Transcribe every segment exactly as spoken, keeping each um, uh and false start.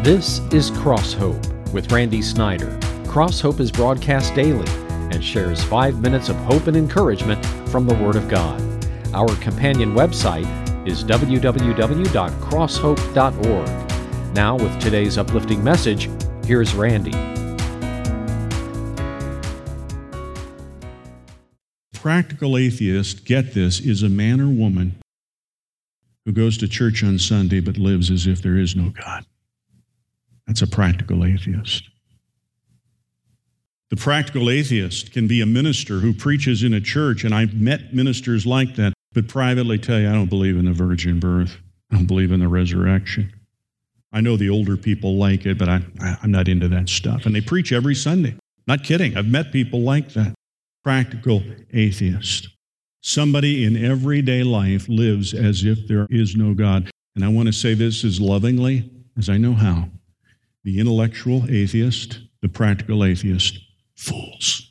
This is Cross Hope with Randy Snyder. Cross Hope is broadcast daily and shares five minutes of hope and encouragement from the Word of God. Our companion website is w w w dot cross hope dot org. Now, with today's uplifting message, here's Randy. Practical atheist, get this, is a man or woman who goes to church on Sunday but lives as if there is no God. That's a practical atheist. The practical atheist can be a minister who preaches in a church, and I've met ministers like that, but privately tell you, I don't believe in the virgin birth. I don't believe in the resurrection. I know the older people like it, but I, I'm not into that stuff. And they preach every Sunday. Not kidding. I've met people like that. Practical atheist. Somebody in everyday life lives as if there is no God. And I want to say this as lovingly as I know how. The intellectual atheist, the practical atheist, fools.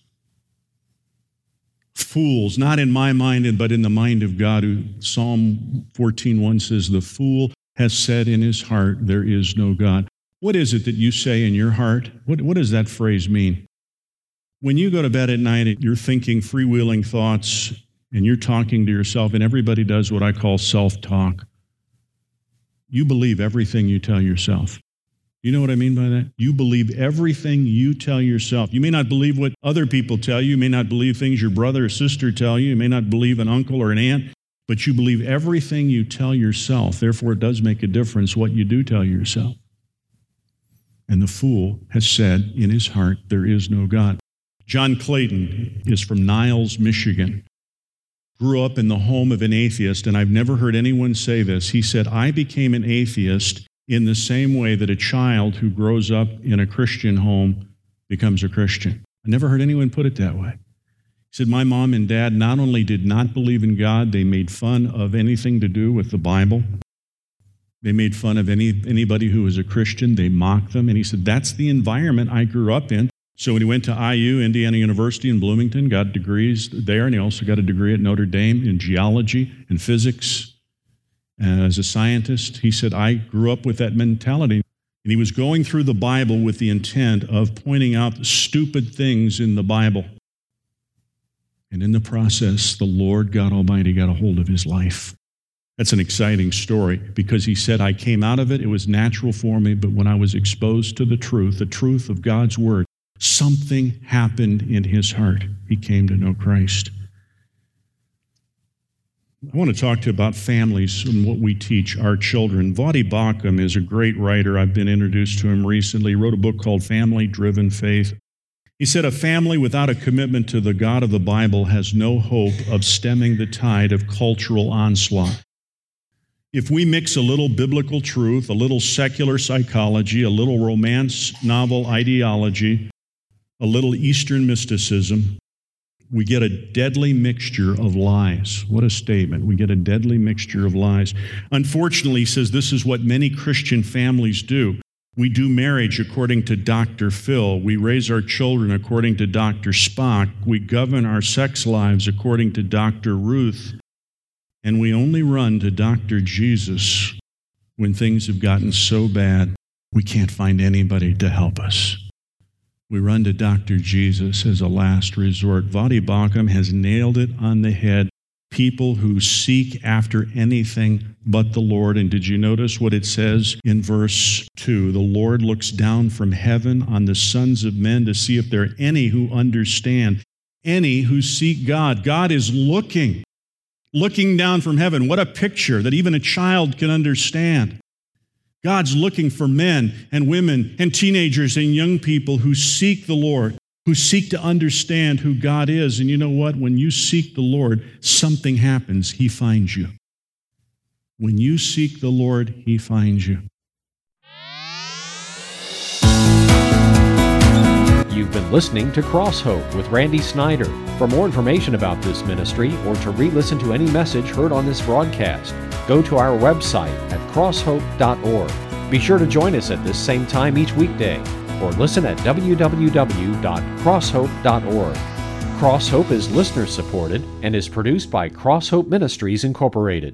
Fools, not in my mind, but in the mind of God, who Psalm fourteen one says, the fool has said in his heart, there is no God. What is it that you say in your heart? What, what does that phrase mean? When you go to bed at night, you're thinking freewheeling thoughts, and you're talking to yourself, and everybody does what I call self-talk. You believe everything you tell yourself. You know what I mean by that? You believe everything you tell yourself. You may not believe what other people tell you. You may not believe things your brother or sister tell you. You may not believe an uncle or an aunt, but you believe everything you tell yourself. Therefore, it does make a difference what you do tell yourself. And the fool has said in his heart, there is no God. John Clayton is from Niles, Michigan. Grew up in the home of an atheist, and I've never heard anyone say this. He said, I became an atheist in the same way that a child who grows up in a Christian home becomes a Christian. I never heard anyone put it that way. He said, my mom and dad not only did not believe in God, they made fun of anything to do with the Bible. They made fun of any anybody who was a Christian. They mocked them. And he said, that's the environment I grew up in. So when he went to I U, Indiana University in Bloomington, got degrees there, and he also got a degree at Notre Dame in geology and physics. As a scientist, he said, I grew up with that mentality. And he was going through the Bible with the intent of pointing out the stupid things in the Bible. And in the process, the Lord God Almighty got a hold of his life. That's an exciting story because he said, I came out of it, it was natural for me, but when I was exposed to the truth, the truth of God's Word, something happened in his heart. He came to know Christ. I want to talk to you about families and what we teach our children. Voddie Baucham is a great writer. I've been introduced to him recently. He wrote a book called Family Driven Faith. He said, a family without a commitment to the God of the Bible has no hope of stemming the tide of cultural onslaught. If we mix a little biblical truth, a little secular psychology, a little romance novel ideology, a little Eastern mysticism, we get a deadly mixture of lies. What a statement. We get a deadly mixture of lies. Unfortunately, he says this is what many Christian families do. We do marriage according to Doctor Phil. We raise our children according to Doctor Spock. We govern our sex lives according to Doctor Ruth. And we only run to Doctor Jesus when things have gotten so bad we can't find anybody to help us. We run to Doctor Jesus as a last resort. Voddie Baucham has nailed it on the head. People who seek after anything but the Lord. And did you notice what it says in verse two? The Lord looks down from heaven on the sons of men to see if there are any who understand, any who seek God. God is looking, looking down from heaven. What a picture that even a child can understand. God's looking for men and women and teenagers and young people who seek the Lord, who seek to understand who God is. And you know what? When you seek the Lord, something happens. He finds you. When you seek the Lord, He finds you. You've been listening to Cross Hope with Randy Snyder. For more information about this ministry or to re-listen to any message heard on this broadcast, go to our website at cross hope dot org. Be sure to join us at this same time each weekday or listen at w w w dot cross hope dot org. Cross Hope is listener supported and is produced by Cross Hope Ministries Incorporated.